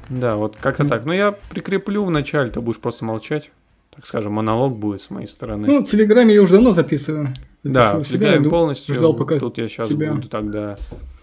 Да, вот как-то так. Ну, я прикреплю вначале, ты будешь просто молчать. Так скажем, монолог будет с моей стороны. Ну, в Телеграме я уже давно записываю. Да, Записываю в себя, Телеграме полностью. ждал пока Тут я сейчас тебя. буду тогда...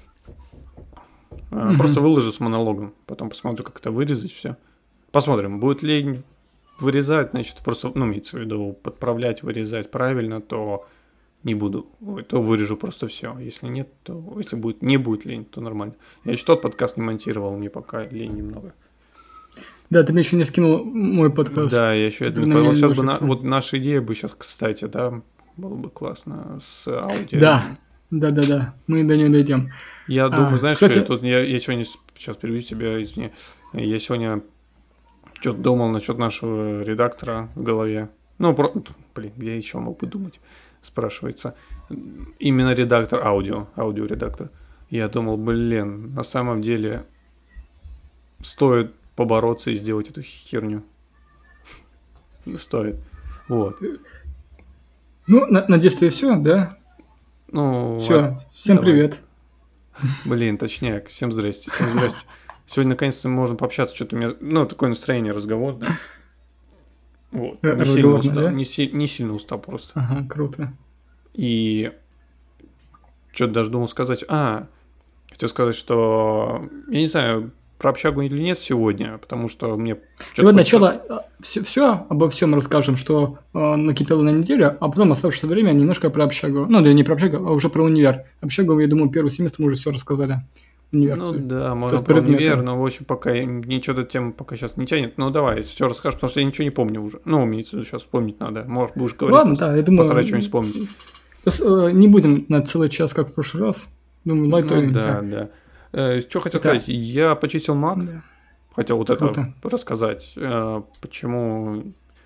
Мгм. Просто выложу с монологом. Потом посмотрю, как это вырезать все. Посмотрим, будет ли вырезать, значит, просто, ну, имеется в виду, подправлять, вырезать правильно, то не буду. То вырежу просто все. Если нет, то... Если будет, не будет лень, то нормально. Я еще тот подкаст не монтировал, мне пока лень немного. Да, ты мне еще не скинул мой подкаст. Да, я еще это не понял. Сейчас бы вот наша идея бы сейчас, кстати, да, было бы классно с аудио. Да. Мы до нее дойдем. Я думаю, знаешь, кстати... что я сегодня, сейчас переведу тебя, извини, я сегодня что-то думал насчет нашего редактора в голове. Ну, где я еще мог бы думать, спрашивается. Именно редактор аудиоредактор. Я думал, на самом деле стоит побороться и сделать эту херню. Стоит. Вот. Ну, надеюсь, ты все, да? Ну, все, всем давай. Привет. Блин, точняк, всем здрасте. Сегодня, наконец-то, можно пообщаться, что-то у меня, ну, такое настроение, разговор, да. Вот. Не сильно устал просто. Ага, круто. И что-то даже думал сказать. Хотел сказать, что я не знаю, про общагу или нет сегодня, потому что мне... Вот начало все обо всем расскажем, что накипело на неделю, а потом оставшееся время немножко про общагу. Ну, да не про общагу, а уже про универ. Общагу, я думаю, первый семестр мы уже все рассказали. Универ. Ну да, можно про универ, но в общем пока ничего эта тема пока сейчас не тянет. Ну давай, если все расскажешь, потому что я ничего не помню уже. Ну, мне сейчас вспомнить надо. Может, будешь говорить. Ладно, да, я думаю... Постараюсь что-нибудь вспомнить. Не будем на целый час, как в прошлый раз. Думаю, лайтовенько. Ну, да. Что хотел сказать? Я почистил Mac. Да. Хотел вот это рассказать. Почему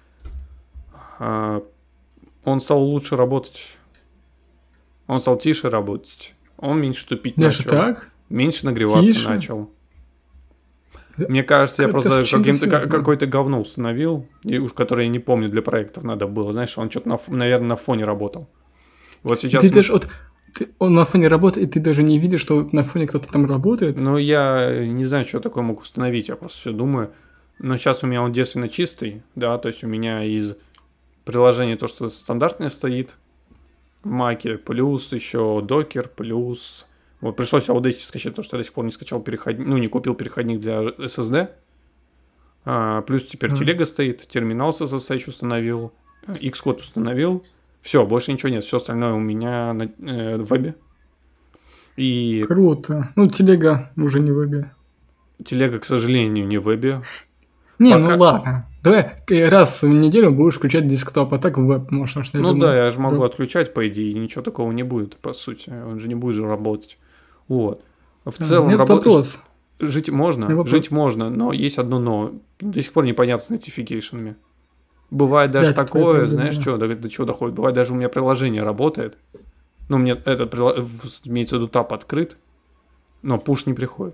он стал лучше работать. Он стал тише работать. Он меньше тупить начал. Даже так? Меньше нагреваться начал. Мне кажется, я просто какое-то говно установил, и уж которое я не помню, для проектов надо было. Знаешь, он что-то, наверное, на фоне работал. Вот сейчас... Он на фоне работает, и ты даже не видишь, что на фоне кто-то там работает? Ну, я не знаю, что такое мог установить, я просто все думаю. Но сейчас у меня он девственно чистый, да, то есть у меня из приложения то, что стандартное стоит в Маке, плюс еще докер, плюс... Вот пришлось Audacity скачать, потому что я до сих пор не скачал переходник, не купил переходник для SSD. Плюс теперь телега стоит, терминал с SSH установил, Xcode установил. Все, больше ничего нет, все остальное у меня в вебе. И... Круто. Ну, телега уже не в вебе. Телега, к сожалению, не в вебе. Не, ну ладно. Давай раз в неделю будешь включать десктоп, а так в веб можно. Да, я же могу отключать, по идее, и ничего такого не будет, по сути. Он же не будет же работать. Вот. В целом вопрос. Жить можно, но есть одно но. До сих пор непонятно с нотификейшенами. Бывает даже такое, знаешь, до чего доходит. Бывает даже у меня приложение работает. Ну, мне этот имеется в виду таб открыт, но пуш не приходит.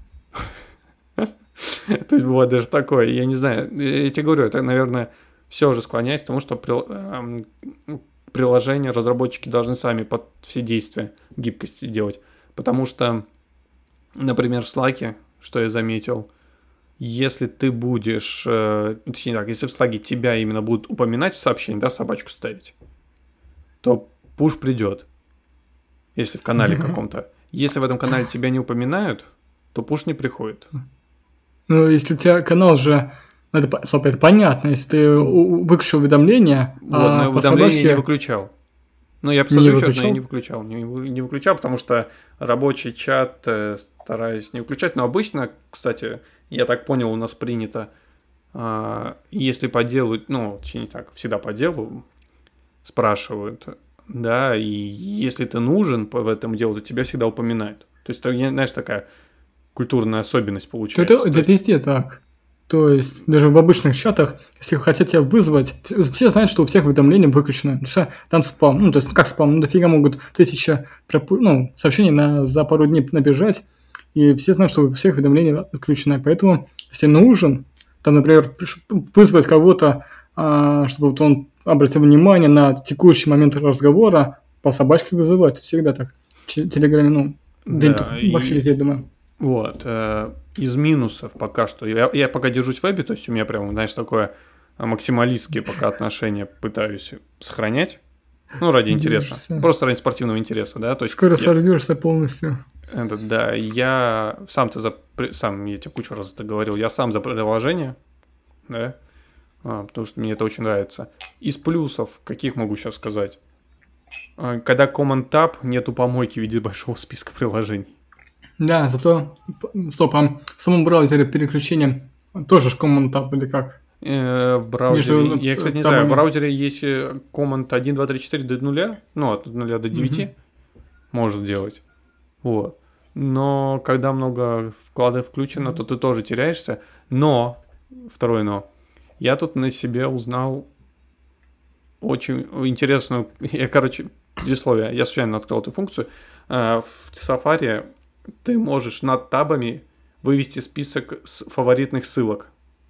То есть бывает даже такое. Я не знаю, я тебе говорю, это, наверное, все же склоняется к тому, что приложения разработчики должны сами под все действия гибкости делать. Потому что, например, в Slack, что я заметил, если ты будешь, точнее так, если в Slack тебя именно будут упоминать в сообщении, да, собачку ставить, то пуш придет, если в канале каком-то. Если в этом канале тебя не упоминают, то пуш не приходит. Ну, если у тебя канал же, это понятно, если ты выключил уведомления, но уведомления не выключал. Ну, я посмотрю счет, но я не выключал. Не выключал, потому что рабочий чат стараюсь не выключать. Но обычно, кстати, я так понял, у нас принято, если по делу, точнее так, всегда по делу спрашивают, да, и если ты нужен в этом делу, то тебя всегда упоминают. То есть, знаешь, такая культурная особенность получается. Это везде так. То есть, даже в обычных чатах, если хотят тебя вызвать, все знают, что у всех уведомления выключены. Потому что там спам. Ну, то есть, как спам? Ну, дофига могут 1000 сообщений за пару дней набежать. И все знают, что у всех уведомления отключены. Поэтому, если нужен, там, например, вызвать кого-то, чтобы вот он обратил внимание на текущий момент разговора, по собачке вызывать. Всегда так. В Телеграме, вообще везде, думаю. Вот. Из минусов пока что. Я пока держусь в вебе, то есть у меня прям, знаешь, такое максималистские пока отношения пытаюсь сохранять. Ну, ради интереса. Держишься. Просто ради спортивного интереса, да. То есть Скоро сорвешься полностью. да, я сам, я тебе кучу раз это говорил, я сам за приложение, да, потому что мне это очень нравится. Из плюсов, каких могу сейчас сказать? Когда Command Tab, нету помойки в виде большого списка приложений. Да, зато... Стоп, а в самом браузере переключение тоже ж Command Tab или как? В браузере, Между я, кстати, не табами. знаю, в браузере есть Command 1, 2, 3, 4 до 0, ну, от 0 до 9 может делать. Вот. Но когда много вкладов включено, то ты тоже теряешься. Но, второе но, я тут на себе узнал очень интересную, предисловие, я случайно открыл эту функцию. В Safari ты можешь над табами вывести список фаворитных ссылок.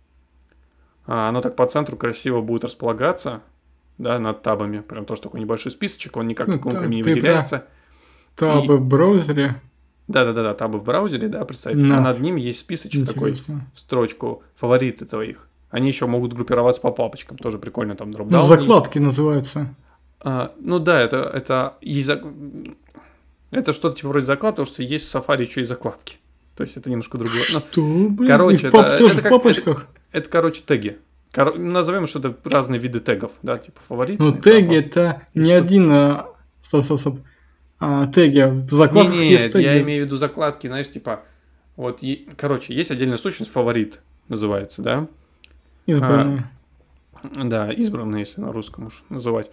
Оно так по центру красиво будет располагаться, да, над табами. Прям тоже такой небольшой списочек, он никак иконками не выделяется. Табы в браузере. Да, табы в браузере, да, представь. А над ним есть списочек такой, строчку, фавориты твоих. Они еще могут группироваться по папочкам, тоже прикольно, там дропдаун. Ну, закладки называются. Ну да, это что-то типа вроде заклад, потому что есть в Safari еще и закладки. То есть это немножко другое. Что, блин? Короче, тоже в папочках? Это, короче, теги. Назовем, что это разные виды тегов, да, типа фавориты. Ну, теги это не один... Стоп. Теги. В закладках есть теги. Я имею в виду закладки, знаешь, типа... Вот, короче, есть отдельная сущность, фаворит называется, да? Избранные. Да, избранные, если на русском уж называть.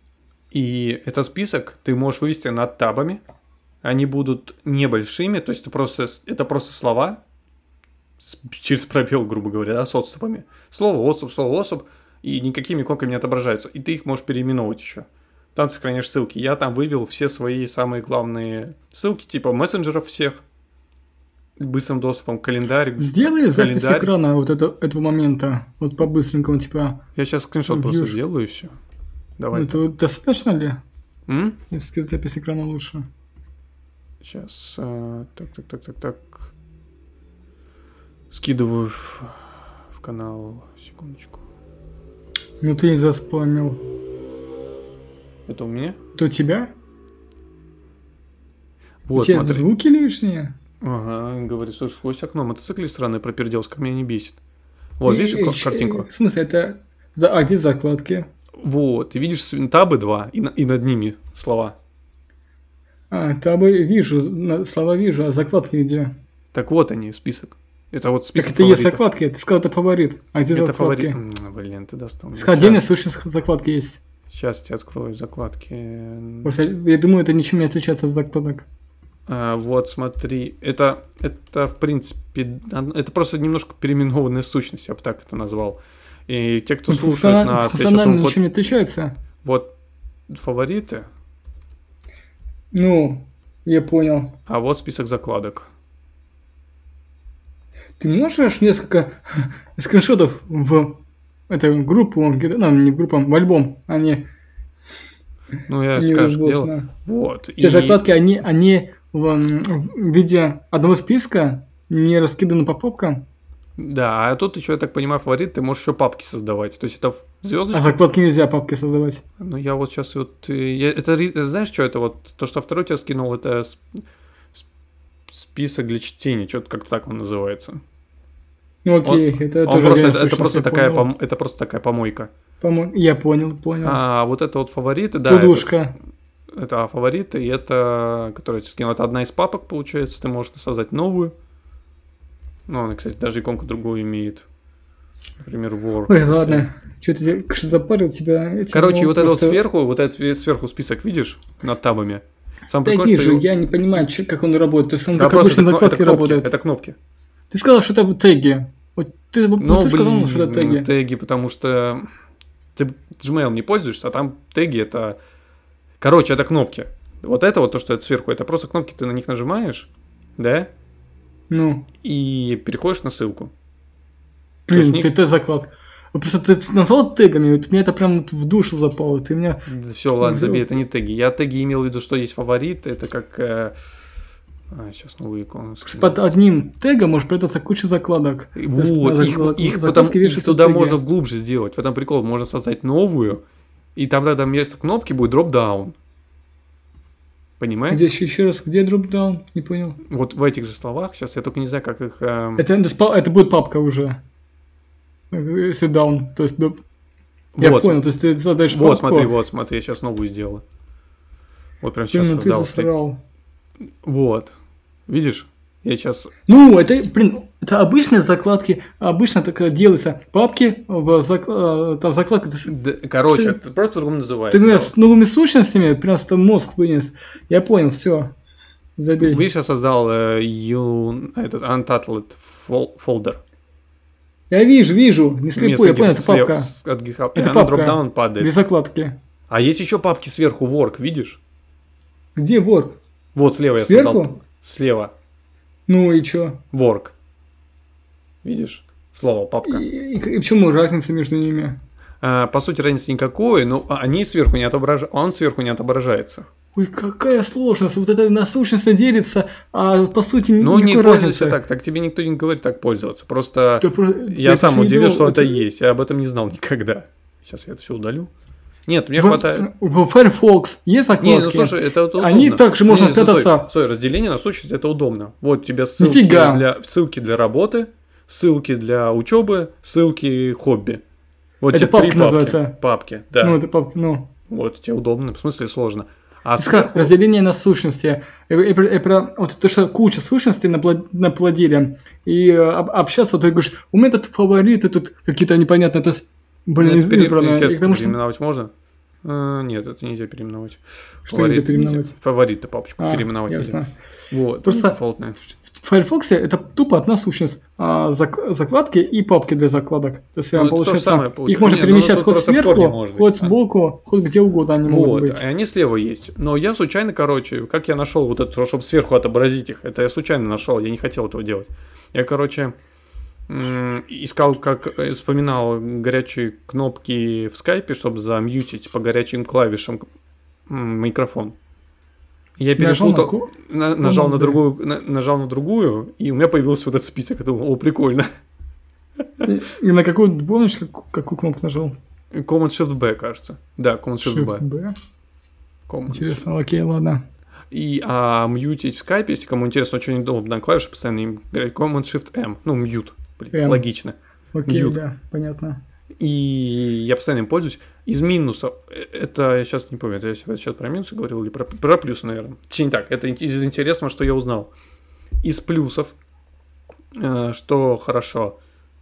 И этот список ты можешь вывести над табами. Они будут небольшими, то есть это просто слова через пробел, грубо говоря, да, с отступами. Слово, отступ, и никакими иконками не отображаются. И ты их можешь переименовывать еще. Там ты сохраняешь ссылки. Я там вывел все свои самые главные ссылки, типа мессенджеров всех, быстрым доступом, календарь. Сделай запись экрана вот этого момента, вот по-быстренькому, типа... Я сейчас скриншот просто сделаю и все. Давай. Это достаточно ли? Если запись экрана лучше. Сейчас. Так. Скидываю в канал. Секундочку. Ну ты не заспамил. Это у меня? Это у тебя? Вот, у тебя смотри. Звуки лишние? Ага, говорит, слушай, сквозь окно мотоциклист странный проперделся, как меня не бесит. Вот, видишь картинку? В смысле, это... где закладки? Вот, ты видишь табы 2 и над ними слова. Табы вижу, слова вижу, а закладки где? Так вот они, список. Это вот список. Так это есть закладки, ты сказал, это фаворит. А где это закладки? Фаворит. Блин, ты достал. Отдельная сущность закладки есть. Сейчас я тебе открою закладки. Я думаю, это ничем не отличается от закладок. Вот, смотри, это в принципе, это просто немножко переименованная сущность, я бы так это назвал. И те, кто слушает на функционально ничем не отличается. Вот фавориты. Ну, я понял. А вот список закладок. Ты можешь несколько скриншотов в эту группу, ну, не в группу, в альбом, они... Ну, я скажу, дело. Вот. Те закладки, они в виде одного списка, не раскиданы по папкам. Да, а тут еще, я так понимаю, фаворит, ты можешь еще папки создавать. То есть это звездочка. А закладки нельзя папки создавать. Ну, я вот сейчас вот... знаешь, что это вот? То, что второй тебя скинул, это список для чтения. Что-то как-то так он называется. Ну, окей, это тоже... Это просто такая помойка. Я понял. А вот это вот фавориты, да. Тудушка. Это фавориты, и это, которая тебе скинула, это одна из папок, получается. Ты можешь создать новую. Ну, она, кстати, даже иконку другую имеет. Например, War. Ой, ладно. Что-то я запарил тебя. Короче, вот этот сверху список видишь над табами? Да вижу, я не понимаю, как он работает. То есть он как обычно закладки работает. Это кнопки. Ты сказал, что это теги. Ты сказал, что это теги. Теги, потому что ты Gmail не пользуешься, а там теги это... Короче, это кнопки. Вот это вот то, что это сверху, это просто кнопки, ты на них нажимаешь, да? Ну. И переходишь на ссылку. Блин, это закладка. Просто ты назвал тегами, вот мне это прям в душу запало. Ты меня... Все, ладно, забей, это не теги. Я теги имел в виду, что есть фавориты, это как... Сейчас новые иконы. Под одним тегом может прятаться куча закладок. Вот, их туда можно глубже сделать. В этом прикол. Можно создать новую, и там тогда вместо кнопки будет дроп-даун. Понимаешь? Где еще раз? Где дроп-даун? Не понял. Вот в этих же словах. Сейчас я только не знаю, как их... Это будет папка уже. Если даун. То есть... Я понял, то есть ты задаешь папку. Вот смотри, я сейчас новую сделал. Вот прям сейчас создал. Вот. Видишь? Я сейчас... Ну, это обычные закладки. Обычно так делается. Папки в закладке. Короче, это просто по-другому называется. Ты меня с новыми сущностями просто мозг вынес. Я понял, все. Забей. Видишь, я создал этот Untitled folder. Я вижу. Не слепой, я понял, это папка. Это папка. Дропдаун падает. Для закладки. А есть еще папки сверху, work, видишь? Где work? Вот слева сверху? Я создал. Слева. Ну и чё? Work. Видишь? Слово папка. И почему разница между ними? По сути, разницы никакой, но они сверху не отображаются. Он сверху не отображается. Ой, какая сложность. Вот это на сущности делится, а по сути никакой разницы. Ну, не пользуйся разницы. так тебе никто не говорит так пользоваться. Просто я сам удивился, что это есть. Я об этом не знал никогда. Сейчас я это все удалю. Нет, мне хватает. В Firefox есть закладки? Не, ну слушай, это удобно. Они также можно прятаться. Стой, разделение на сущность это удобно. Вот у тебя ссылки для работы, ссылки для учебы, ссылки хобби. Вот это папки называется. Папки, да. Ну, это папки, ну. Вот, тебе удобно, в смысле сложно. А сверху... Разделение на сущности. Вот то, что куча сущностей наплодили. И общаться, ты говоришь, у меня тут фавориты, тут какие-то непонятные... Блин, избранные. Переименовать можно? Нет, это нельзя переименовать. Что нельзя переименовать? Фаворит-то папочку переименовать ясно. нельзя. Вот, просто в Firefox это тупо одна сущность. Закладки и папки для закладок. То есть, получается, их можно перемещать хоть сверху, хоть сбоку, хоть где угодно они могут быть. Вот, и они слева есть. Но я случайно, как я нашел вот это, чтобы сверху отобразить их, это я случайно нашел, я не хотел этого делать. Я, искал, вспоминал горячие кнопки в скайпе, чтобы замьютить по горячим клавишам микрофон. Я перепутал, нажал на другую, и у меня появился вот этот список. Я думал, прикольно. И на какую, помнишь, какую кнопку нажал? Command-Shift-B, кажется. Да, Command-Shift-B. Интересно, окей, ладно. Мьютить в скайпе, если кому интересно, очень удобно, клавиша постоянно, Command-Shift-M, мьют. Логично. Окей, да, понятно. И я постоянно им пользуюсь. Из минусов, это я сейчас не помню, я сейчас про минусы говорил или про плюсы, наверное. Точнее так, это из интересного, что я узнал. Из плюсов, что хорошо,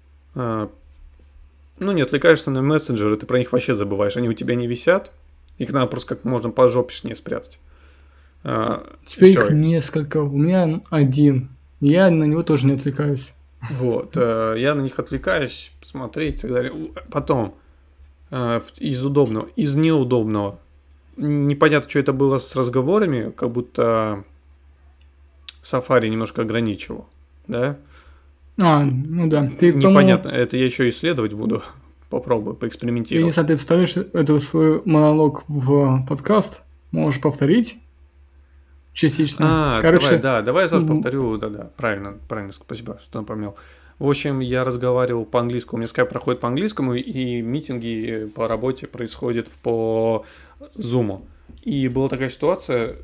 не отвлекаешься на мессенджеры, ты про них вообще забываешь, они у тебя не висят, их надо просто как можно пожопишнее спрятать. Теперь их несколько, у меня один, я на него тоже не отвлекаюсь. Вот, я на них отвлекаюсь, смотреть и так далее. Потом, из удобного, из неудобного. Непонятно, что это было с разговорами, как будто Safari немножко ограничивал, да? Ну да. Ты, непонятно, это я еще исследовать буду, попробую, поэкспериментировать. И если ты вставишь эту свой монолог в подкаст, можешь повторить частично. Давай я сразу повторю, правильно, спасибо, что напомнил. В общем, я разговаривал по-английскому, у меня скайп проходит по-английскому, и митинги по работе происходят по Zoom. И была такая ситуация,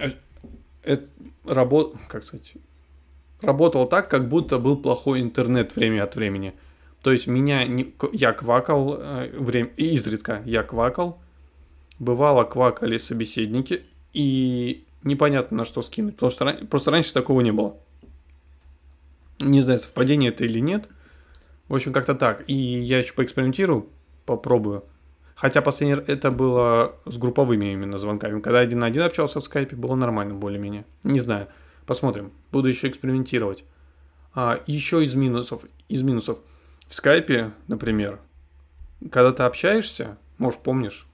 работало так, как будто был плохой интернет время от времени. То есть я квакал, изредка я квакал, бывало квакали собеседники, и непонятно на что скинуть, потому что просто раньше такого не было. Не знаю, совпадение это или нет. В общем, как-то так. И я еще поэкспериментирую, попробую. Хотя последний это было с групповыми именно звонками. Когда один на один общался в скайпе, было нормально более-менее. Не знаю. Посмотрим. Буду еще экспериментировать. Еще из минусов. В скайпе, например, когда ты общаешься, может, помнишь,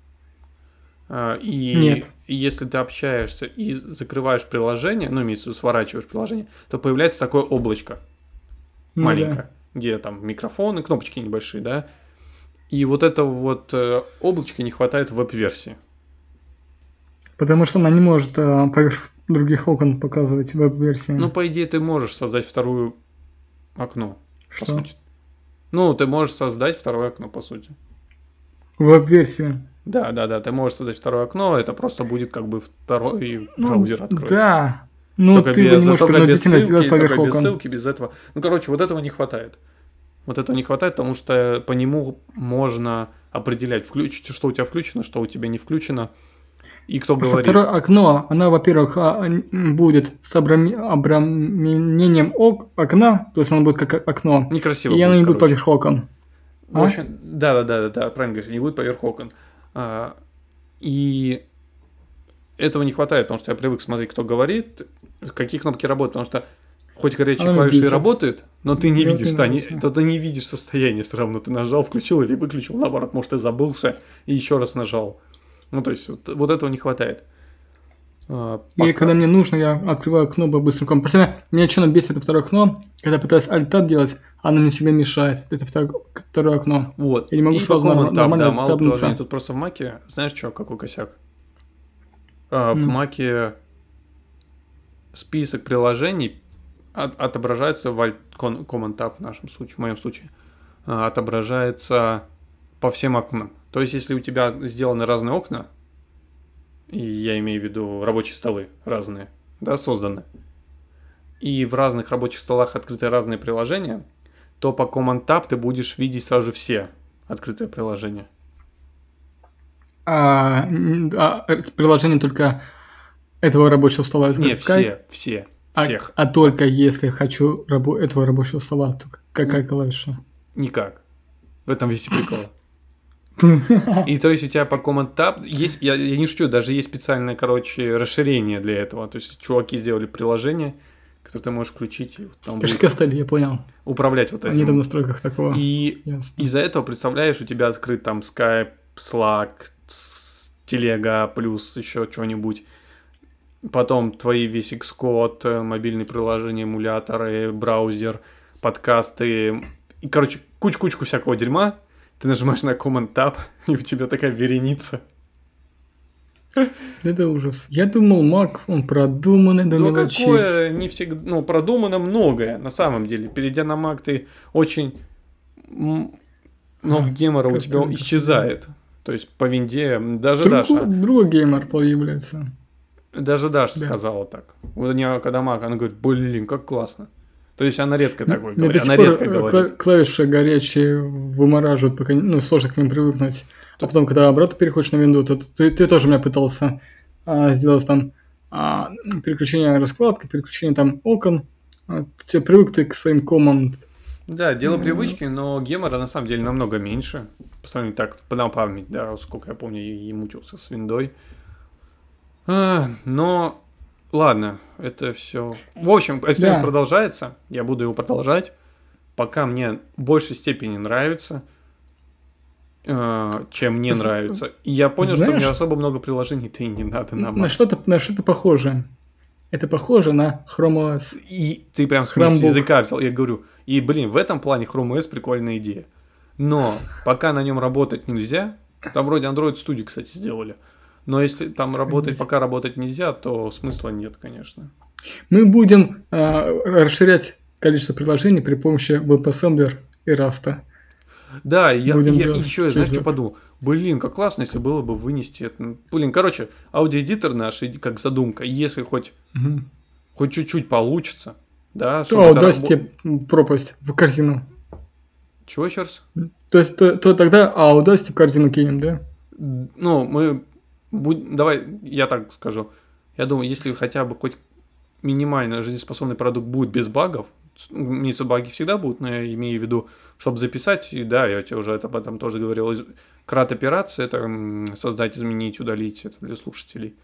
Нет. И если ты общаешься и закрываешь приложение, имеется в виду сворачиваешь приложение, то появляется такое облачко маленькое, где там микрофоны, кнопочки небольшие, да, и вот этого вот облачка не хватает в веб-версии. Потому что она не может других окон показывать веб-версии. Ну, по идее, ты можешь создать второе окно, по Что? сути. Ну, ты можешь создать второе окно, по сути. Веб-версии. Да, ты можешь создать второе окно, это просто будет как бы второй браузер откроется. Да. Ну, ты его не можешь принудительно сделать поверх только без окон. ссылки, без этого. Ну, короче, вот этого не хватает. Вот этого не хватает, потому что по нему можно определять, что у тебя включено, что у тебя не включено, и кто Просто говорит. второе окно, оно, во-первых, будет с обрамлением окна, то есть оно будет как окно, Некрасиво и оно не будет короче. поверх окон. В общем, да, правильно говоришь, не будет поверх окон. И этого не хватает, потому что я привык смотреть, кто говорит, какие кнопки работают, потому что хоть горячие Оно клавиши и бесит. работают, но ты не Мне видишь, вот не нравится. то ты не видишь состояние все равно. Ты нажал, включил или выключил, наоборот, может, ты забылся и еще раз нажал. Ну, то есть, вот этого не хватает. И когда мне нужно, я открываю окно по-быстрому. Просто меня что бесит это второе окно, когда пытаюсь Alt-Tab делать, оно мне всегда мешает. Это второе окно. Вот. Я не могу И сразу по Command Tab, нормально да, мало табнуться. приложений. Тут просто в Маке, знаешь что, какой косяк? В Маке список приложений отображается в Command Tab в нашем случае, в моем случае, отображается по всем окнам. То есть, если у тебя сделаны разные окна, и я имею в виду рабочие столы разные, да, созданы, и в разных рабочих столах открыты разные приложения, то по Command Tab ты будешь видеть сразу же все открытые приложения. Приложение только этого рабочего стола? Не, все. Всех. А только если хочу этого рабочего стола, то какая клавиша? Никак. В этом весь прикол. И то есть у тебя по Command Tab есть, я не шучу, даже есть специальное, короче, расширение для этого. То есть чуваки сделали приложение, которое ты можешь включить и там Кошелька стали, я понял. управлять вот этим. Они там в настройках такого. И из-за этого, представляешь, у тебя открыт там Skype, Slack, Телега, плюс еще что-нибудь. Потом твои весь Xcode, мобильные приложения, эмуляторы, браузер, подкасты. И, короче, кучку всякого дерьма. Ты нажимаешь на Command Tab, и у тебя такая вереница. Это ужас. Я думал, Mac, он продуманный до мелочей. Какое не всегда, продумано многое, на самом деле. Перейдя на Mac, ты очень много гемора у тебя исчезает. То есть по винде даже Даша... Другой геймер появляется. Даже Даша сказала так. У нее, когда Mac, она говорит, блин, как классно. То есть она редко такое говорит. Она редко говорит. Клавиши горячие вымораживают, пока сложно к ним привыкнуть. А потом, когда обратно переходишь на винду, то ты тоже меня пытался сделать там переключение раскладки, переключение там окон. Ты привык ты к своим команд. Да, дело привычки, но гемора на самом деле намного меньше. По сравнению так, на память, да, сколько я помню, я мучился с виндой. Но ладно, это все. В общем, эксперимент продолжается. Я буду его продолжать, пока мне в большей степени нравится, чем мне нравится. И я понял, что мне особо много приложений-то и не надо на Mac. На что-то похоже. Это похоже на Chrome OS. И ты прям с языка взял. Я говорю, и блин, в этом плане Chrome OS прикольная идея. Но пока на нем работать нельзя, там вроде Android Studio, кстати, сделали. Но если там пока работать нельзя, то смысла нет, конечно. Мы будем расширять количество приложений при помощи WebAssembler и Rust. Да, я еще, знаешь, что подумал? Блин, как классно, если было бы вынести это. Блин, короче, аудиоэдитор наш, как задумка, если хоть чуть-чуть получится, да, то даст тебе пропасть в корзину. Чего еще раз? То есть, то тогда Audacity в корзину кинем, да? Ну, давай, я так скажу. Я думаю, если хотя бы хоть минимально жизнеспособный продукт будет без багов, имеются баги всегда будут, но я имею в виду, чтобы записать, и да, я тебе уже об этом тоже говорил, крат-операция, это создать, изменить, удалить, это для слушателей.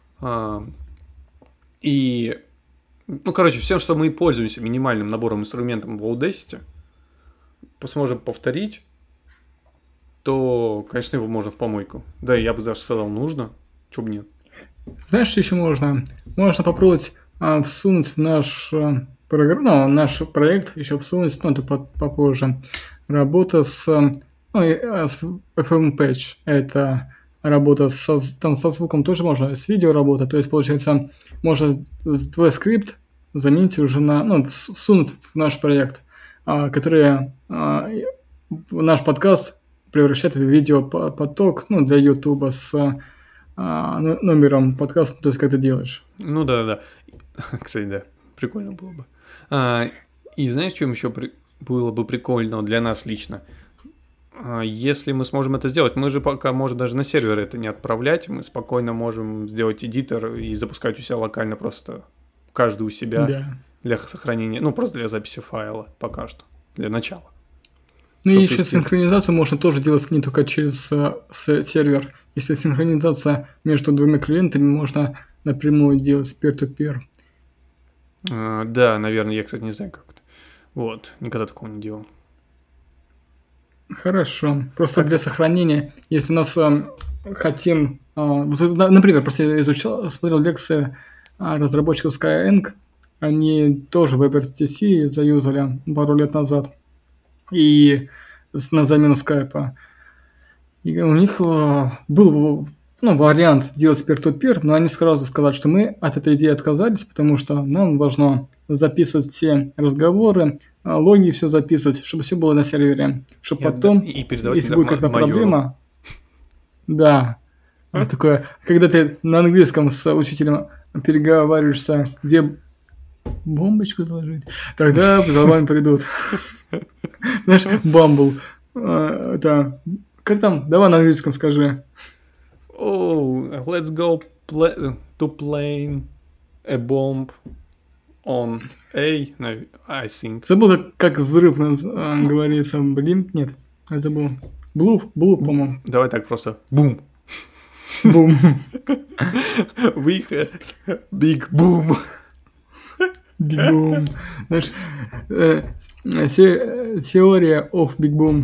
И, всем, что мы пользуемся минимальным набором инструментов в Audacity, сможем повторить, то, конечно, его можно в помойку. Да, я бы даже сказал, нужно. Чё бы нет. Знаешь, что еще можно? Можно попробовать всунуть наш проект, еще всунуть, это попозже. Работа с FM Patch. Это работа, там со звуком тоже можно, с видео работа, то есть, получается, можно твой скрипт заменить уже на, ну, сунуть в наш проект, который наш подкаст превращает в видеопоток, ну, для Ютуба с номером подкаста, то есть, как ты делаешь. Ну да. Кстати, да, прикольно было бы. И знаешь, чем еще было бы прикольно для нас лично? Если мы сможем это сделать, мы же пока можем даже на сервер это не отправлять, мы спокойно можем сделать эдитор и запускать у себя локально просто каждый у себя для сохранения, ну просто для записи файла пока что, для начала. Ну и еще синхронизацию можно тоже делать не только через сервер. Если синхронизация между двумя клиентами, можно напрямую делать peer-to-peer. Да, наверное, я, кстати, не знаю как это. Вот, никогда такого не делал. Хорошо. Просто для сохранения, если у нас хотим... например, просто я смотрел лекции разработчиков Skyeng, они тоже WebRTC заюзали пару лет назад и на замену скайпа. И у них был вариант делать peer-to-peer, но они сразу сказали, что мы от этой идеи отказались, потому что нам важно записывать все разговоры, логи все записывать, чтобы все было на сервере, чтобы потом, если будет какая-то проблема... Да. Такое, когда ты на английском с учителем переговариваешься, где бомбочку заложить, тогда за вами придут. Знаешь, Bumble. Это... Как там? Давай на английском скажи. Oh, let's go to plane a bomb on A, I think. Забыл, как взрыв говорится. Блин, нет, я забыл. Блуп, по-моему. Давай так просто. Бум. Бум. We had big boom. Big boom. Знаешь, теория of big boom.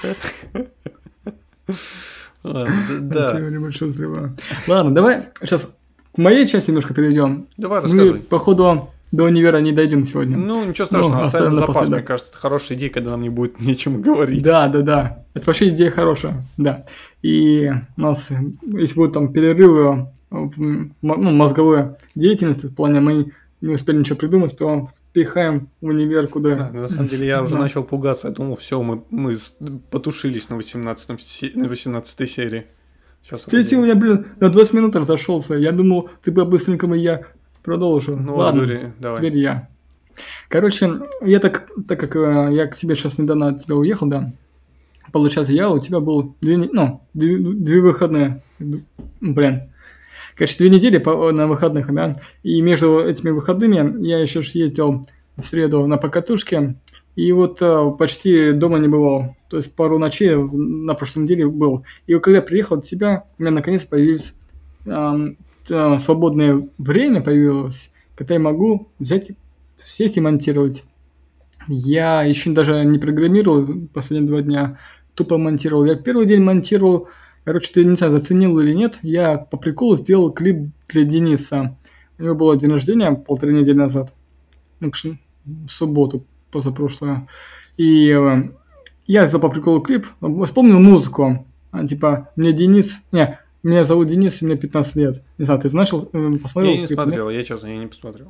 Да. Теория большого взрыва. Ладно, давай сейчас к моей части немножко перейдем. Давай, рассказывай. Мы, походу, до универа не дойдем сегодня. Ну, ничего страшного, оставим на запас. Мне кажется, это хорошая идея, когда нам не будет нечем говорить. Да. Это вообще идея хорошая, да. И у нас, если будут там перерывы в мозговой деятельности, в плане мы не успели ничего придумать, то впихаем в универ куда. Да, на самом деле я уже начал пугаться. Я думал, все, мы потушились на 18 серии. Ты сегодня, на 20 минут разошелся. Я думал, ты по-быстренькому я продолжу. Ну, ладно, говори, давай. Теперь я. Короче, я так как я к тебе сейчас недавно от тебя уехал, да, получается, у тебя был 2 выходные. Блин. Короче, 2 недели на выходных, да, и между этими выходными я еще ездил в среду на покатушке, и вот почти дома не бывал, то есть пару ночей на прошлой неделе был. И вот когда приехал от тебя, у меня наконец появилось свободное время появилось, когда я могу взять, сесть и монтировать. Я еще даже не программировал последние 2 дня, тупо монтировал. Я первый день монтировал. Короче, ты не знаю, заценил или нет, я по приколу сделал клип для Дениса. У него было день рождения 1,5 недели назад. В субботу, позапрошлую. И я сделал по приколу клип, вспомнил музыку. Типа, меня зовут Денис, и мне 15 лет. Не знаю, ты посмотрел? Я не смотрел, честно, я не посмотрел.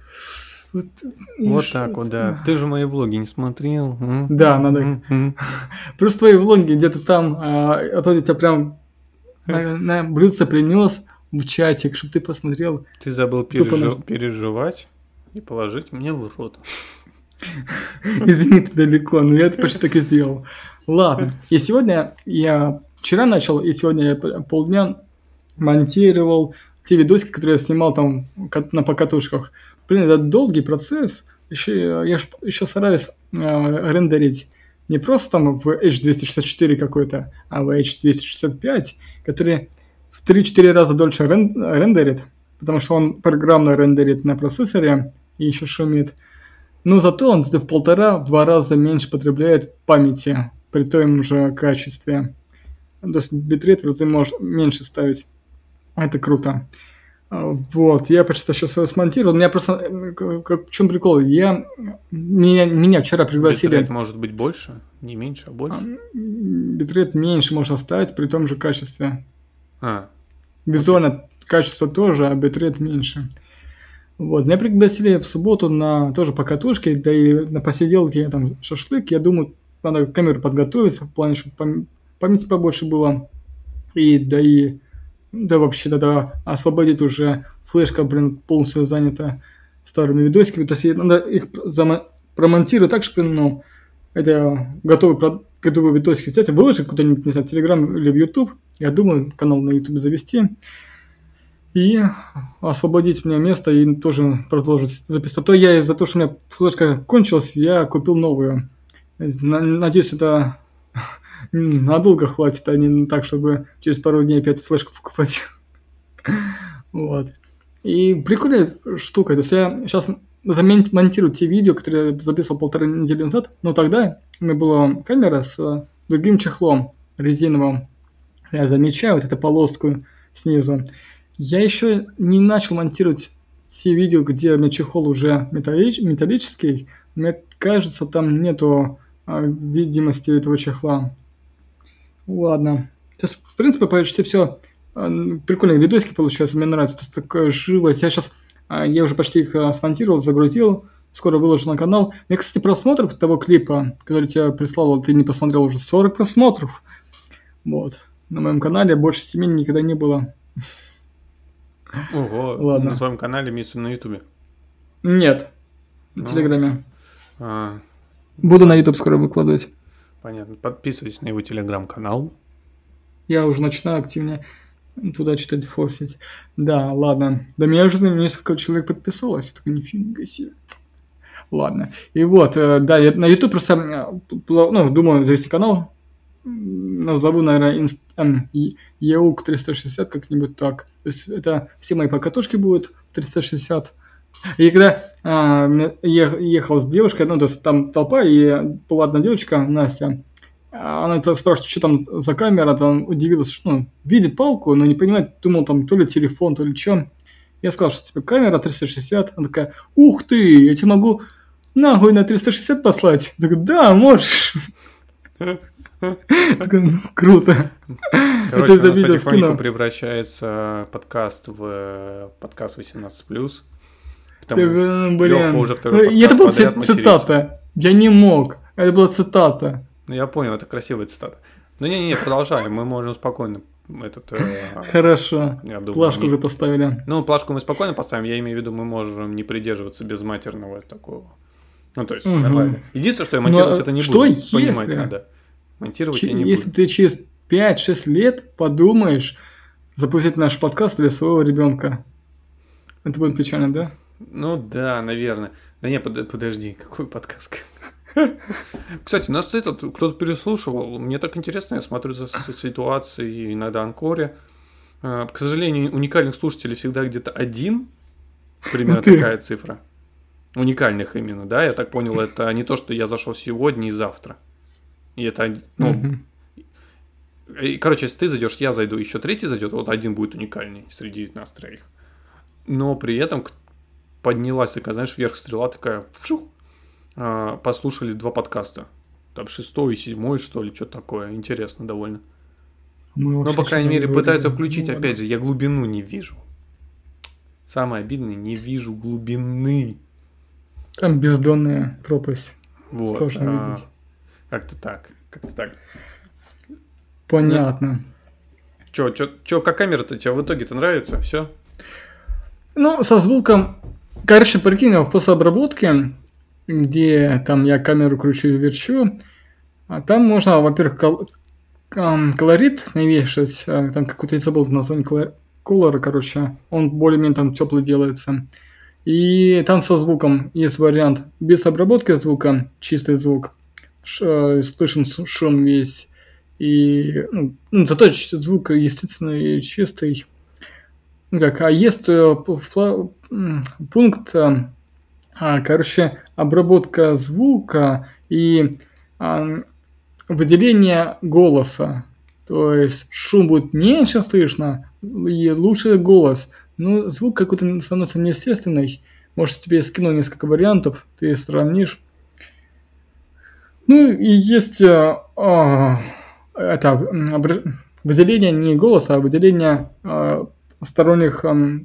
Вот так вот, да. Ты же мои влоги не смотрел. Да, надо. Просто твои влоги где-то там, а то я тебя прям на блюдце принес в чатик, чтобы ты посмотрел. Ты забыл переживать и положить мне в рот. Извини, ты далеко, но я это почти так и сделал. Ладно. И сегодня я вчера начал, и сегодня я полдня монтировал те видосики, которые я снимал там на покатушках. Блин, это долгий процесс. Я еще стараюсь рендерить не просто там в H264 какой-то, а в H265, который в 3-4 раза дольше рендерит, потому что он программно рендерит на процессоре и еще шумит. Но зато он в 1,5-2 раза меньше потребляет памяти при том же качестве. То есть битрейт в разы может меньше ставить. Это круто. Вот, я почти сейчас смонтировал. Меня просто... В чем прикол? Меня вчера пригласили... Битрейт может быть больше? Не меньше, а больше? Битрейт меньше можно ставить при том же качестве. А, Визуально качество тоже, а битрейт меньше. Вот. Меня пригласили в субботу на тоже покатушки, да и на посиделке там шашлык. Я думаю, надо камеру подготовить, в плане, чтобы памяти побольше было. И да вообще, да, освободить уже флешка, блин, полностью занята старыми видосиками. То есть надо их промонтировать так, чтобы, ну, это готовые видосики взять, выложить куда-нибудь, не знаю, в Telegram или в YouTube. Я думаю, канал на YouTube завести. И освободить мне место и тоже продолжить записывать. А то я из-за того, что у меня флешка кончилась, я купил новую. Надеюсь, это надолго хватит, а не так, чтобы через пару дней опять флешку покупать. Вот. И прикольная штука. То есть я сейчас монтирую те видео, которые я записывал 1,5 недели назад, но тогда у меня была камера с другим чехлом резиновым. Я замечаю вот эту полоску снизу. Я еще не начал монтировать те видео, где у меня чехол уже металлический. Мне кажется, там нету видимости этого чехла. Ладно. Сейчас, в принципе, почти все. Прикольные видосики получаются, мне нравится. Это такая живость. Я уже почти их смонтировал, загрузил. Скоро выложу на канал. Мне, кстати, просмотров того клипа, который тебе прислал, ты не посмотрел, уже 40 просмотров. Вот. На моем канале больше 7 никогда не было. Ого, Ладно. на своем канале имеется на Ютубе? Нет, в Телеграме. А, Буду на YouTube скоро выкладывать. понятно. Подписывайтесь на его Телеграм-канал. Я уже начинаю активнее туда читать, форсить. Да, ладно. Да меня уже несколько человек подписалось. Я такой, нифига себе. Ладно. И вот, да, я на YouTube просто, думаю, завести канал. Назову, наверное, EUK 360, как-нибудь так. То есть это все мои покатушки будут 360. И когда ехал с девушкой, ну, то есть там толпа, и была одна девочка, Настя, она спрашивает, что там за камера, там удивилась, что видит палку, но не понимает, думал, там то ли телефон, то ли что. Я сказал, что типа камера 360. Она такая, ух ты, я тебе могу нахуй на 360 послать. Я такой, да, можешь. Круто. Короче, у нас потихоньку превращается подкаст в подкаст 18+. Блин, уже второй это была подкаст подряд цитата. Я не мог. Это была цитата. Ну, я понял, это красивая цитата. Ну, не, продолжаем. Мы можем спокойно Хорошо. думаю, плашку уже поставили. Ну, плашку мы спокойно поставим. Я имею в виду, мы можем не придерживаться безматерного такого. Ну, то есть, нормально. Единственное, что я монтировать это не буду. Понимать надо. Монтировать я не буду. Если ты через 5-6 лет подумаешь запустить наш подкаст для своего ребенка, это будет печально, да? Ну да, наверное. Да не, подожди, какой подкаст? Кстати, нас кто-то переслушивал. Мне так интересно, я смотрю за ситуацией иногда Анкоре. К сожалению, уникальных слушателей всегда где-то один. Примерно такая цифра. Уникальных именно, да? Я так понял, это не то, что я зашел сегодня и завтра. И это, короче, если ты зайдешь, я зайду, еще третий зайдет, вот один будет уникальный среди нас троих. Но при этом поднялась такая, знаешь, вверх стрела такая, послушали 2 подкаста. Там 6-й и 7-й, что ли, что-то такое. Интересно довольно. Но, по крайней мере, пытаются включить. Опять же, я глубину не вижу. Самое обидное, не вижу глубины. Там бездонная пропасть. Вот. Сложно видеть. Как-то так. Понятно. Чё, как камера-то тебе в итоге-то нравится? Все? Ну, со звуком... Короче, прикинь, в постобработке, где там я камеру кручу и верчу, а там можно, во-первых, колорит навешать, там какой-то, я забыл название колора, короче, он более-менее там теплый делается. И там со звуком есть вариант без обработки звука, чистый звук, слышен шум весь, и зато звук естественный, чистый. А есть пункт, короче, обработка звука и выделение голоса. То есть шум будет меньше слышно и лучше голос. Но звук какой-то становится неестественный. Может, тебе скину несколько вариантов, ты сравнишь. Ну и есть выделение не голоса, а выделение сторонних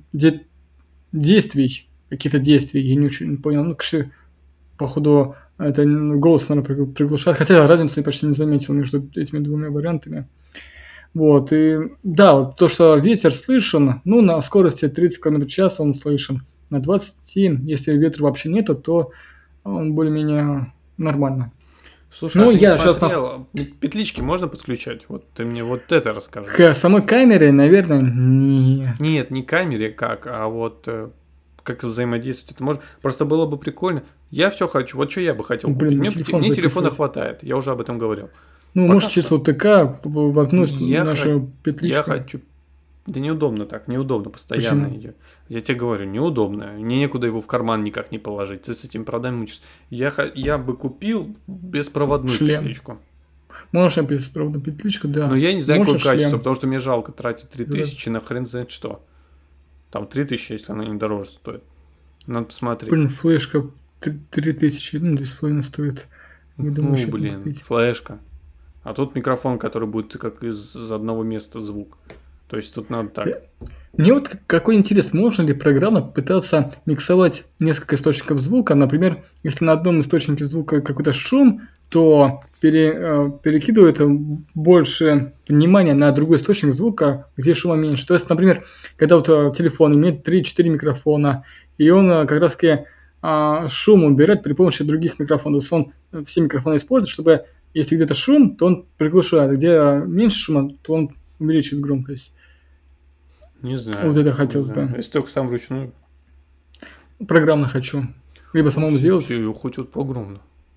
действий, каких-то действий. Я не очень понял. Ну, конечно, походу, это голос, наверное, приглушает. Хотя разницы я почти не заметил между этими двумя вариантами. Вот, и да, вот то, что ветер слышен, ну, на скорости 30 км в час он слышен. На 20, если ветра вообще нету, то он более-менее нормально. Слушай, Ну, а ты я не сейчас смотрел, петлички можно подключать? Вот ты мне вот это расскажи. К самой камере, наверное, нет. Нет, не камере как, а вот как взаимодействовать. Это можно. Просто было бы прикольно. Я все хочу. Вот что я бы хотел Блин, купить. на телефон Мне телефона записывать. хватает. Я уже об этом говорил. Ну, Пока можешь что. через ОТК воткнуть Я нашу петличку. Я хочу. Да неудобно так, неудобно постоянно Почему? ее. Я тебе говорю, неудобно. Мне некуда его в карман никак не положить. Ты с этим продай мучишься. Я бы купил беспроводную Шлем. петличку. Можно беспроводную петличку, да. Но я не знаю, Можно какое качество, шлем. потому что мне жалко тратить 3000 на хрен знает что. Там 3000, если она не дороже стоит. Надо посмотреть. Блин, флешка 3000, ну, 2,5 стоит. Не думаю, еще блин, купить. флешка. А тут микрофон, который будет как из одного места звук. То есть тут надо так. Мне вот какой интерес, можно ли программно пытаться миксовать несколько источников звука? Например, если на одном источнике звука какой-то шум, то перекидывает больше внимания на другой источник звука, где шума меньше. То есть, например, когда вот телефон имеет 3-4 микрофона, и он как раз таки шум убирает при помощи других микрофонов. То есть он все микрофоны использует, чтобы если где-то шум, то он приглушает, где меньше шума, то он увеличивает громкость. Не знаю. Вот это хотелось бы. Если только сам вручную. Программно хочу. Либо самому сделать. Хоть вот программно.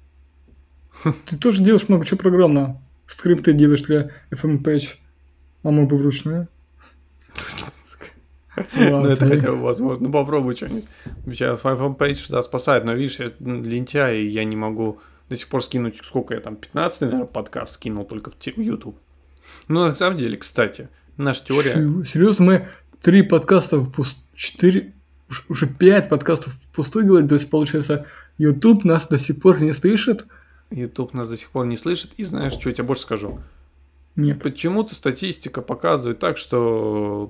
Ты тоже делаешь много чего программно. Скрипты делаешь для FMPage. А мог бы вручную. Ну, это хотя бы возможно. Ну, попробуй что-нибудь. Сейчас FMPage, да, спасает, но видишь, я лентяй, и я не могу до сих пор скинуть, сколько я там, 15, наверное, подкаст скинул только в YouTube. Ну, на самом деле, кстати, наша теория... Серьезно, мы 3 подкаста, 4, уже 5 подкастов пустую говорим, то есть, получается, YouTube нас до сих пор не слышит. YouTube нас до сих пор не слышит, и знаешь, что я тебе больше скажу? Нет. Почему-то статистика показывает так, что...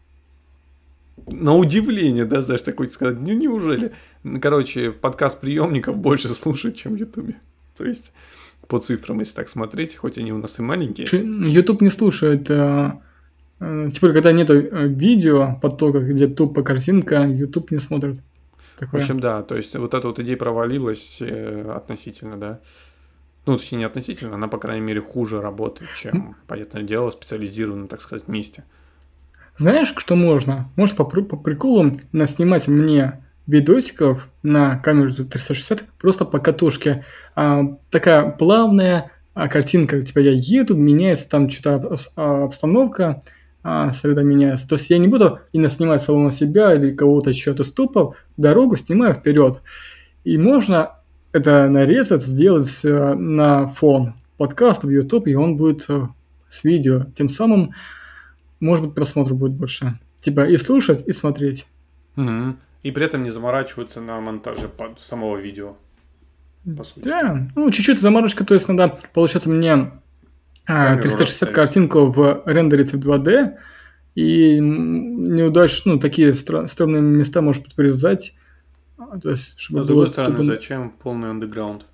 На удивление, да, знаешь, такой сказать, ну неужели? Короче, подкаст приемников больше слушают, чем в Ютубе. То есть, по цифрам, если так смотреть, хоть они у нас и маленькие. YouTube не слушает, теперь, когда нет видео потока, где тупо картинка, YouTube не смотрит. Такое. В общем, да, то есть, вот эта вот идея провалилась относительно, да. Ну, точнее, не относительно, она, по крайней мере, хуже работает, чем, понятное дело, в специализированном, так сказать, месте. Знаешь, что можно? Можно по приколу наснимать мне видосиков на камеру 360 просто по катушке. Такая плавная картинка, типа я еду, меняется там что-то обстановка, среда меняется. То есть я не буду именно снимать самого себя или кого-то чьё-то ступов, дорогу снимаю вперед. И можно это нарезать, сделать на фон подкаста в YouTube, и он будет с видео. Тем самым, может быть, просмотр будет больше. Типа и слушать, и смотреть. Угу. И при этом не заморачиваться на монтаже самого видео. По сути. Да, ну чуть-чуть заморочка, то есть надо, получается, мне 360 картинку рендерить в 2D, и неудачно, ну, такие странные места, может быть, вырезать. То есть, чтобы но, с другой стороны, зачем полный андеграунд?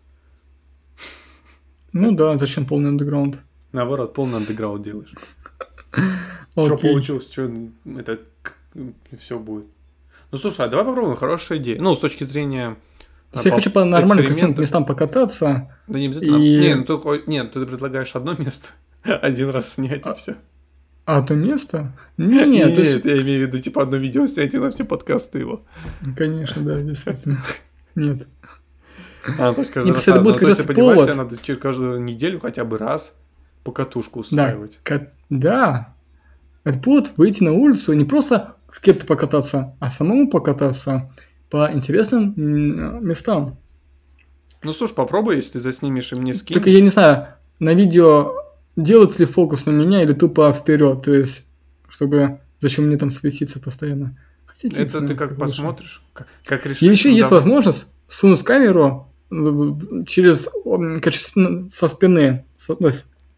Ну да, зачем полный андеграунд? Наоборот, полный андеграунд делаешь. Что получилось, что это все будет. Ну слушай, а давай попробуем, хорошая идея. Ну, с точки зрения. Я хочу по нормальным красивым местам покататься. Да не обязательно. Нет, ты предлагаешь одно место, один раз снять и все. Одно место? Нет, я имею в виду, типа, одно видео снять и на все подкасты его. Конечно, да, действительно. Нет. То есть каждый раз. Это будет как раз повод. Тебе надо через каждую неделю хотя бы раз покатушку устраивать. Да. Это повод выйти на улицу, не просто с кем-то покататься, а самому покататься по интересным местам. Ну, слушай, попробуй, если ты заснимешь и мне скинь. Только я не знаю, на видео делать ли фокус на меня или тупо вперед, то есть, чтобы зачем мне там светиться постоянно. Хотя, это ты как посмотришь, как решишь. И еще есть возможность сунуть камеру через качество со спины,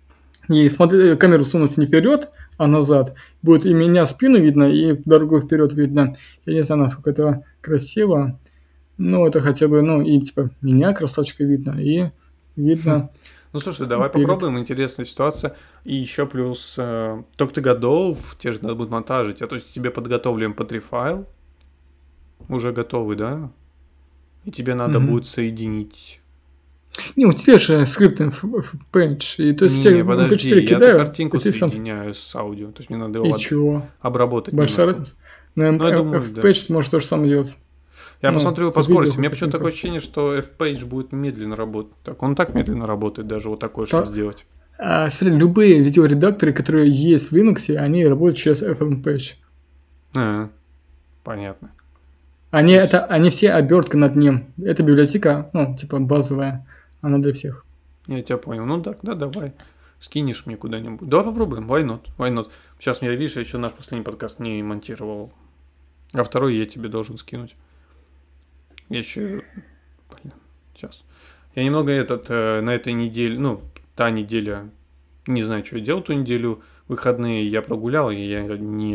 И смотри, камеру сунуть не вперед, а назад. Будет и меня спину видно, и дорогу вперед видно. Я не знаю, насколько это красиво. Ну, это хотя бы, ну, и типа меня, красавчика, видно, и видно Ну, слушай, давай перед. попробуем, интересная ситуация. И еще плюс, только ты готов, тебе же надо будет монтажить, а то есть тебе подготовлен MP3 файл, уже готовый, да? И тебе надо будет соединить. Не, у тебя же скрипт page, и то есть Не, тебе подожди, MP4 я кидаю, картинку и ты сам... соединяю с аудио, то есть мне надо И его чего? обработать Большая немножко. разница? На Ну, я думаю, да. F-page ты можешь то же самое делать. Я Ну, посмотрю по с видео скорости. У меня хоть почему-то такое каким-то. ощущение, что F-Page будет медленно работать. Так, он так медленно работает, даже вот такое, чтобы Та- сделать. Смотри, любые видеоредакторы, которые есть в Linux, они работают через FFmpeg. Понятно. Они, То есть- они все обертка над ним. Это библиотека, ну, типа базовая, она для всех. Я тебя понял. Ну так, да, давай. Скинешь мне куда-нибудь. Давай попробуем. Why not? Why not? Сейчас я, видишь, я еще наш последний подкаст не монтировал. А второй я тебе должен скинуть. Я еще... Блин, сейчас. Я немного на этой неделе, ну, та неделя, не знаю, что я делал ту неделю, выходные я прогулял, и я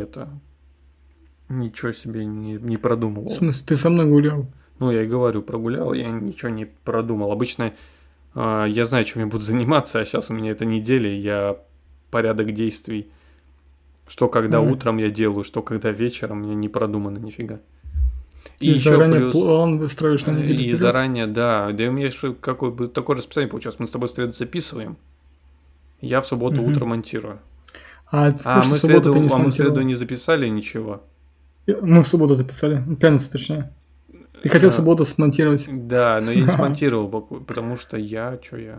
ничего себе не продумывал. В смысле, ты со мной гулял? Ну, я и говорю, прогулял, я ничего не продумал. Обычно я знаю, чем я буду заниматься, а сейчас у меня эта неделя, и я порядок действий, что когда утром я делаю, что когда вечером, мне не продумано нифига. И еще заранее план выстроишь на неделю И вперед. заранее, да. Да и у меня еще такое расписание получилось. Мы с тобой в среду записываем, я в субботу утром монтирую. А в прошлую субботу ты не мы в среду смонтировал. не записали ничего. Мы в субботу записали, пятницу точнее. Ты хотел в субботу смонтировать. Да, но я не смонтировал, потому что я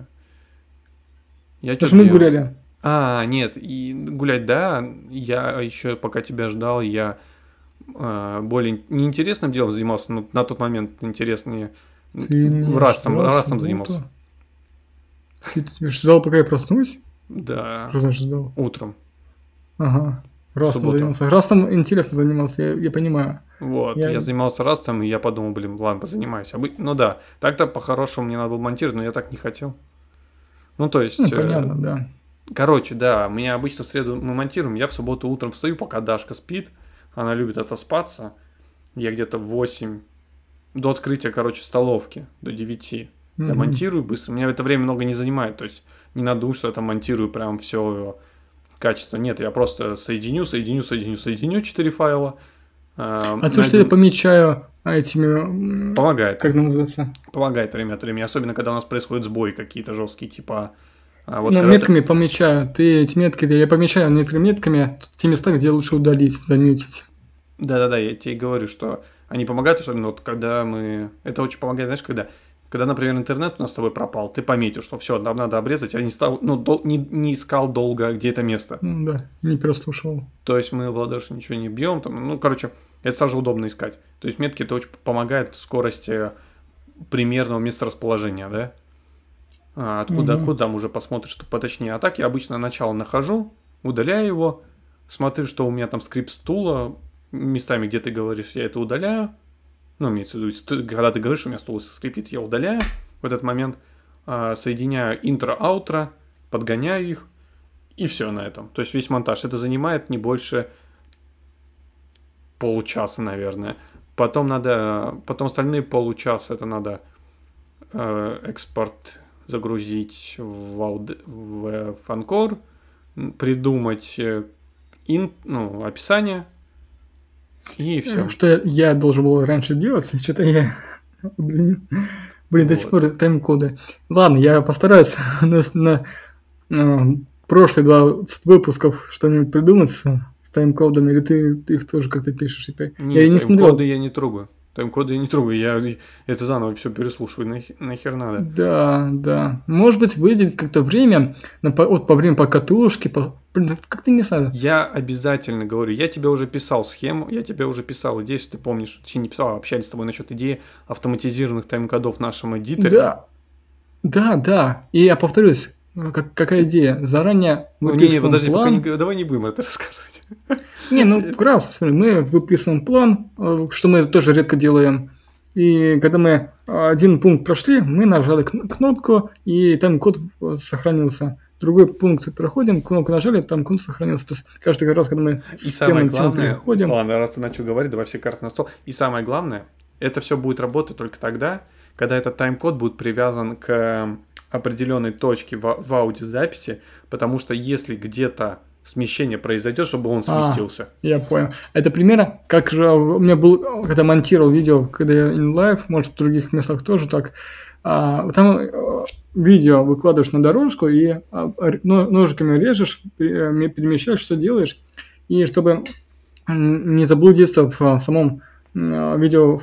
Потому что мы гуляли. Нет, и гулять, да, я еще пока тебя ждал, я более неинтересным делом занимался, но на тот момент интереснее растом занимался. Ты ждал, пока я проснусь? Да. Что значит ждал? Утром. Ага. Растом занимался. Растом интересно занимался, я понимаю. Вот, я занимался растом, и я подумал, ладно, позанимаюсь. Ну да, так-то по-хорошему мне надо было монтировать, но я так не хотел. Ну, то есть... понятно, да. Короче, да, меня обычно в среду мы монтируем, я в субботу утром встаю, пока Дашка спит, она любит отоспаться. Я где-то в 8, до открытия, столовки, до 9. Я монтирую быстро, меня в это время много не занимает, то есть не надо думать, что я там монтирую прям все качество. Нет, я просто соединю 4 файла. То, что я помечаю этими... Помогает. Как это называется? Помогает время от времени, особенно когда у нас происходят сбои какие-то жесткие, типа... метками помечаю. Ты эти метки, я помечаю некоторыми метками те места, где лучше удалить, замьютить. Да, я тебе говорю, что они помогают, особенно вот когда мы... Это очень помогает, знаешь, когда, например, интернет у нас с тобой пропал, ты пометил, что все, нам надо обрезать, я не искал долго, где это место. Ну да, не прослушивал. То есть мы в ладоши ничего не бьем, это сразу удобно искать. То есть метки это очень помогает в скорости примерного месторасположения, да? Откуда там уже посмотришь, что поточнее. А так я обычно начало нахожу, удаляю его, смотрю, что у меня там скрипт стула, местами, где ты говоришь, я это удаляю. Ну, имеется в виду, когда ты говоришь, у меня стул скрипит, я удаляю. В этот момент соединяю интро-аутро, подгоняю их, и все на этом. То есть весь монтаж. Это занимает не больше получаса, наверное. Потом остальные получаса это надо экспорт загрузить в Анкор, придумать описание. И все. Что я должен был раньше делать, что-то я... Блин, до сих пор тайм-коды. Ладно, я постараюсь на прошлые 20 выпусков что-нибудь придумать с тайм-кодами, или ты их тоже как-то пишешь? Нет, тайм-коды я не трогаю. Тайм-коды я не трогаю, я это заново все переслушиваю, нахер надо. Да. Может быть, выделить как-то время, по времени по катушке, как-то не знаю. Я обязательно говорю, я тебе уже писал схему, я тебе уже писал идею, если ты помнишь, точнее не писал, а общались с тобой насчет идеи автоматизированных тайм-кодов в нашем эдиторе. Да. И я повторюсь, какая идея? Заранее выписываем подожди, план. Давай не будем это рассказывать. Раз, мы выписываем план, что мы тоже редко делаем. И когда мы один пункт прошли, мы нажали кнопку, и тайм-код сохранился. другой пункт проходим, кнопку нажали, там пункт сохранился. То есть каждый раз, когда мы И с самое темы на тему главное, переходим... ладно, раз ты начал говорить, давай все карты на стол. И самое главное, это все будет работать только тогда, когда этот тайм-код будет привязан к определенной точке в аудиозаписи, потому что если где-то смещение произойдет, чтобы он сместился. Я понял. Это пример, как же у меня был, когда монтировал видео, когда я in-live, может, в других местах тоже так, там видео выкладываешь на дорожку и ножиками режешь, перемещаешь, что делаешь, и чтобы не заблудиться в самом видео,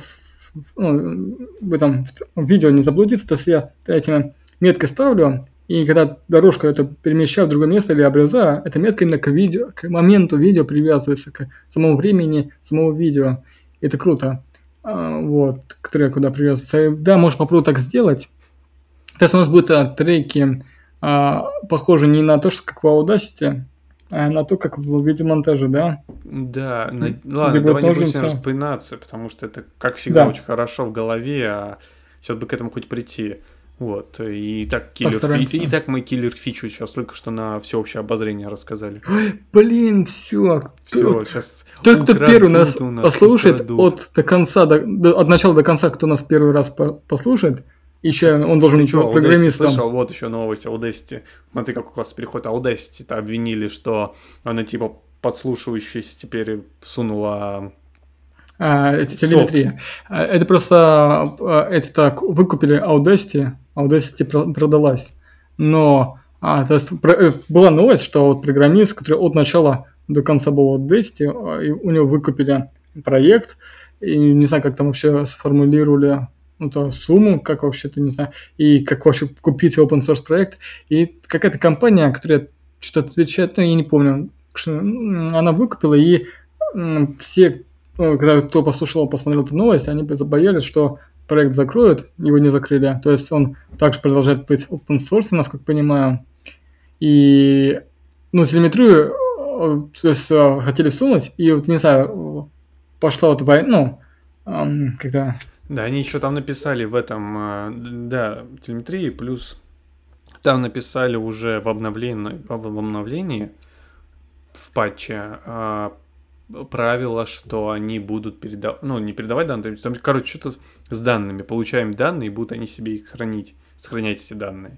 в этом видео не заблудиться, то есть я этими меткой ставлю, и когда дорожку это перемещаю в другое место или обрезаю, эта метка именно к моменту видео привязывается, к самому времени самого видео. Это круто. Вот, который куда привязывается. Да, можно попробовать так сделать. То есть у нас будут треки похожи не на то, что как в Audacity, а на то, как в видеомонтаже, да? Да, ладно, давай не будем распинаться, потому что это, как всегда, очень хорошо в голове, а сейчас бы к этому хоть прийти. Вот, и так мы киллер фичу сейчас только что на всеобщее обозрение рассказали. Ой, блин, все, сейчас тот, кто первый нас послушает от начала до конца, кто нас первый раз послушает, еще он должен быть программистом. Слышал, вот еще новость Audacity. Смотри, какой классный переход. Audacity-то обвинили, что она типа подслушивающаяся теперь всунула... телеметрия. Это просто это выкупили Audacity продалась. Но то есть, была новость, что вот программист, который от начала до конца был Audacity, у него выкупили проект, и не знаю, как там вообще сформулировали сумму, как вообще-то, не знаю, и как вообще купить open source проект. И какая-то компания, которая что-то отвечает, я не помню, она выкупила, и все, когда кто посмотрел эту новость, они забоялись, что проект закроют, его не закрыли. То есть он также продолжает быть open source, насколько понимаю. И, телеметрию, то есть хотели всунуть, и вот, не знаю, пошла вот когда... Да, они еще там написали в этом, телеметрии, плюс там написали уже в обновлении, в патче, правило, что они будут не передавать данные, там, что-то с данными, получаем данные, и будут они себе их сохранять эти данные.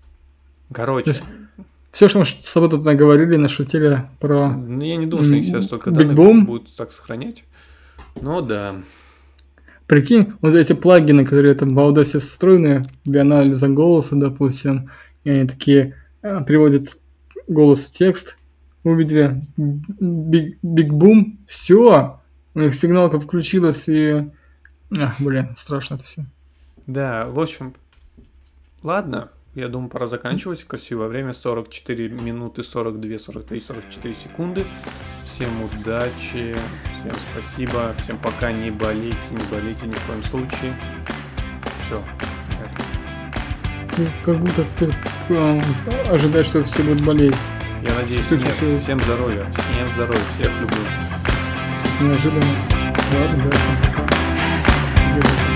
Все, что мы с собой тут наговорили, нашутили про... я не думаю, что они себе столько данных будут так сохранять, но да. Прикинь, вот эти плагины, которые там в Audacity встроены для анализа голоса, допустим, и они такие приводят голос в текст, увидели Big Boom, все, у них сигналка включилась, и... страшно это все. Да, в общем, ладно, я думаю, пора заканчивать. Красивое время, 44 минуты, 42, 43, 44 секунды. Всем удачи, всем спасибо, всем пока, не болейте ни в коем случае. Все. Ты как будто ты ожидаешь, что все будут болеть. Я надеюсь, нет. Всем здоровья, всех люблю. Неожиданно. Ладно, да, пока.